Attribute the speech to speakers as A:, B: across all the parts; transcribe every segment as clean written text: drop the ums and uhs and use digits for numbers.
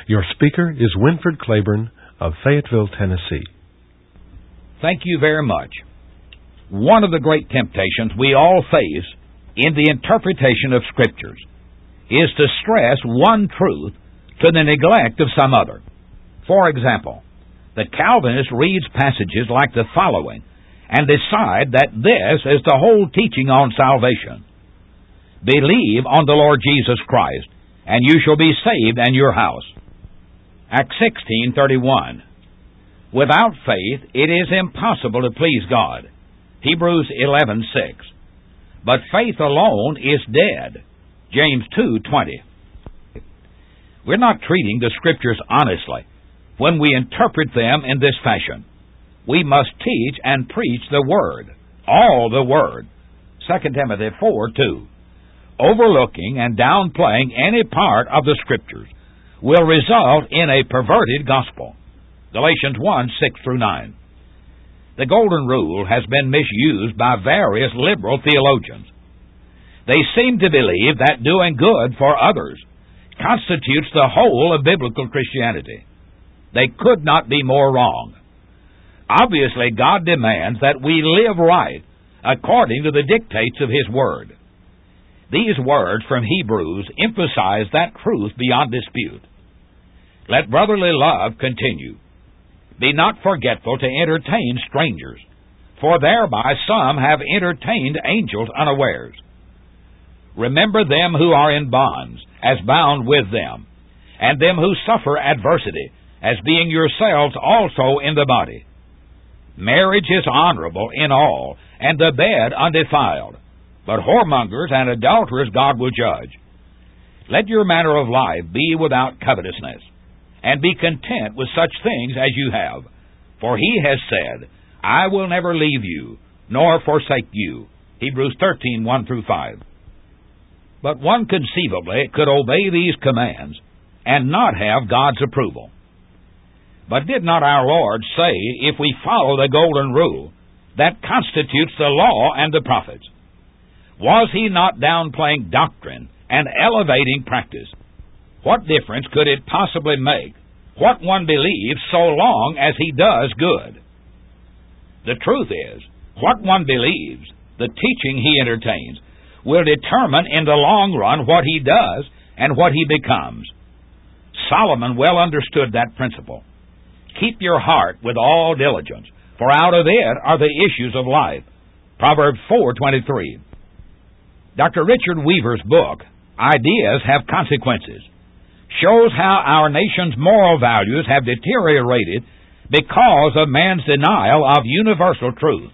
A: Your speaker is Winford Claiborne of Fayetteville, Tennessee.
B: Thank you very much. One of the great temptations we all face in the interpretation of Scriptures is to stress one truth to the neglect of some other. For example, the Calvinist reads passages like the following and decide that this is the whole teaching on salvation. Believe on the Lord Jesus Christ, and you shall be saved and your house. Acts 16:31. Without faith it is impossible to please God. Hebrews 11:6. But faith alone is dead. James 2:20. We're not treating the Scriptures honestly when we interpret them in this fashion. We must teach and preach the Word, all the Word. 2 Timothy 4:2. Overlooking and downplaying any part of the Scriptures will result in a perverted gospel. Galatians 1:6-9. The Golden Rule has been misused by various liberal theologians. They seem to believe that doing good for others constitutes the whole of biblical Christianity. They could not be more wrong. Obviously, God demands that we live right according to the dictates of His Word. These words from Hebrews emphasize that truth beyond dispute. Let brotherly love continue. Be not forgetful to entertain strangers, for thereby some have entertained angels unawares. Remember them who are in bonds, as bound with them, and them who suffer adversity, as being yourselves also in the body. Marriage is honorable in all, and the bed undefiled, but whoremongers and adulterers God will judge. Let your manner of life be without covetousness, and be content with such things as you have. For He has said, I will never leave you, nor forsake you. Hebrews 13:1-5. But one conceivably could obey these commands and not have God's approval. But did not our Lord say, if we follow the Golden Rule, that constitutes the law and the prophets? Was He not downplaying doctrine and elevating practice? What difference could it possibly make what one believes so long as he does good? The truth is, what one believes, the teaching he entertains, will determine in the long run what he does and what he becomes. Solomon well understood that principle. Keep your heart with all diligence, for out of it are the issues of life. Proverbs 4:23. Dr. Richard Weaver's book, Ideas Have Consequences, shows how our nation's moral values have deteriorated because of man's denial of universal truth.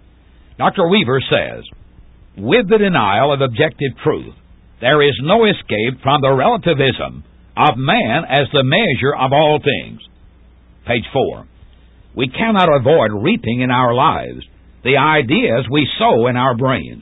B: Dr. Weaver says, with the denial of objective truth, there is no escape from the relativism of man as the measure of all things. Page 4. We cannot avoid reaping in our lives the ideas we sow in our brains.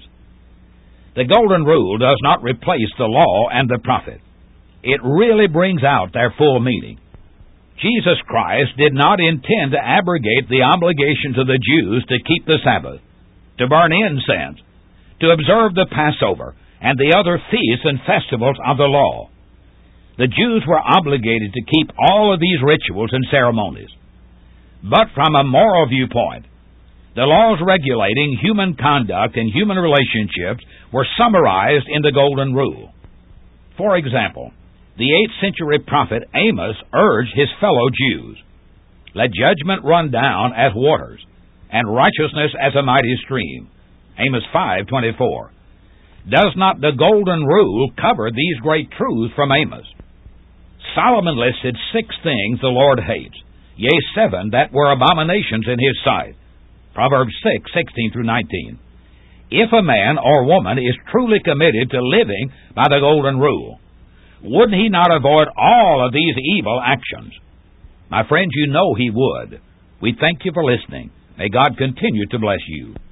B: The Golden Rule does not replace the law and the prophet. It really brings out their full meaning. Jesus Christ did not intend to abrogate the obligations of the Jews to keep the Sabbath, to burn incense, to observe the Passover, and the other feasts and festivals of the law. The Jews were obligated to keep all of these rituals and ceremonies. But from a moral viewpoint, the laws regulating human conduct and human relationships were summarized in the Golden Rule. For example, the 8th century prophet Amos urged his fellow Jews, let judgment run down as waters, and righteousness as a mighty stream. Amos 5:24. Does not the Golden Rule cover these great truths from Amos? Solomon listed 6 things the Lord hates, yea, 7 that were abominations in His sight. Proverbs 6:16-19. If a man or woman is truly committed to living by the Golden Rule, would he not avoid all of these evil actions? My friends, you know he would. We thank you for listening. May God continue to bless you.